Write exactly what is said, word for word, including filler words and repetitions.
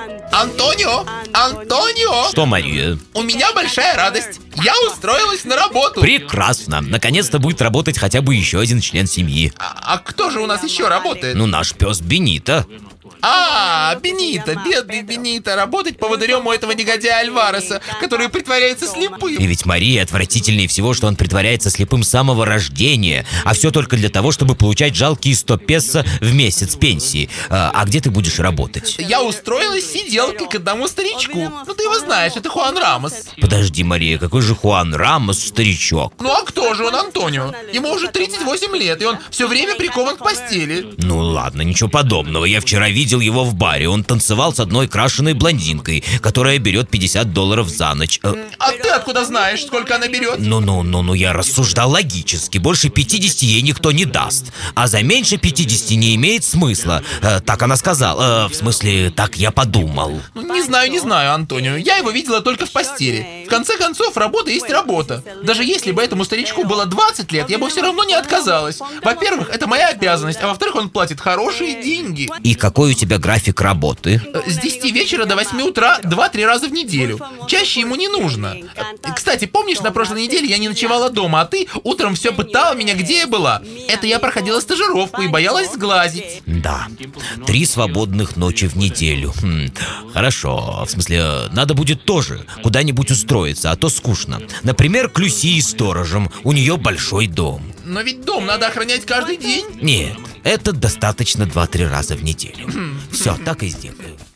Антонио! Антонио! Что, Мария? У меня большая радость. Я устроилась на работу. Прекрасно. Наконец-то будет работать хотя бы еще один член семьи. А, а кто же у нас еще работает? Ну, наш пес Бенито. А, Бенито, бедный Бенито, работать поводырем у этого негодяя Альвареса, который притворяется слепым. И ведь Мария отвратительнее всего, что он притворяется слепым с самого рождения, а все только для того, чтобы получать жалкие сто песо в месяц пенсии. А, а где ты будешь работать? Я устроилась сиделкой к одному старичку. Ну ты его знаешь, это Хуан Рамос. Подожди, Мария, какой же Хуан Рамос старичок? Ну а кто же он, Антонио? Ему уже тридцать восемь лет, и он все время прикован к постели. Ну ладно, ничего подобного. Я вчера видел его в баре. Он танцевал с одной крашеной блондинкой, которая берет пятьдесят долларов за ночь. А ты откуда знаешь, сколько она берет? Ну-ну-ну-ну, я рассуждал логически. Больше пятидесяти ей никто не даст. А за меньше пятидесяти не имеет смысла. Э, так она сказала. Э, в смысле, так я подумал. Ну, не знаю, не знаю, Антонио. Я его видела только в постели. В конце концов, работа есть работа. Даже если бы этому старичку было двадцать лет, я бы все равно не отказалась. Во-первых, это моя обязанность, а во-вторых, он платит хорошие деньги. И какой у тебя график работы? С десяти вечера до восьми утра два-три раза в неделю. Чаще ему не нужно. Кстати, помнишь, на прошлой неделе я не ночевала дома, а ты утром все пытала меня, где я была? Это я проходила стажировку и боялась сглазить. Да, три свободных ночи в неделю. Хм, хорошо, в смысле, надо будет тоже куда-нибудь устроиться, а то скучно. Например, к Люсии сторожем, у нее большой дом. Но ведь дом надо охранять каждый день. Нет, это достаточно два-три раза в неделю. Все, так и сделаю.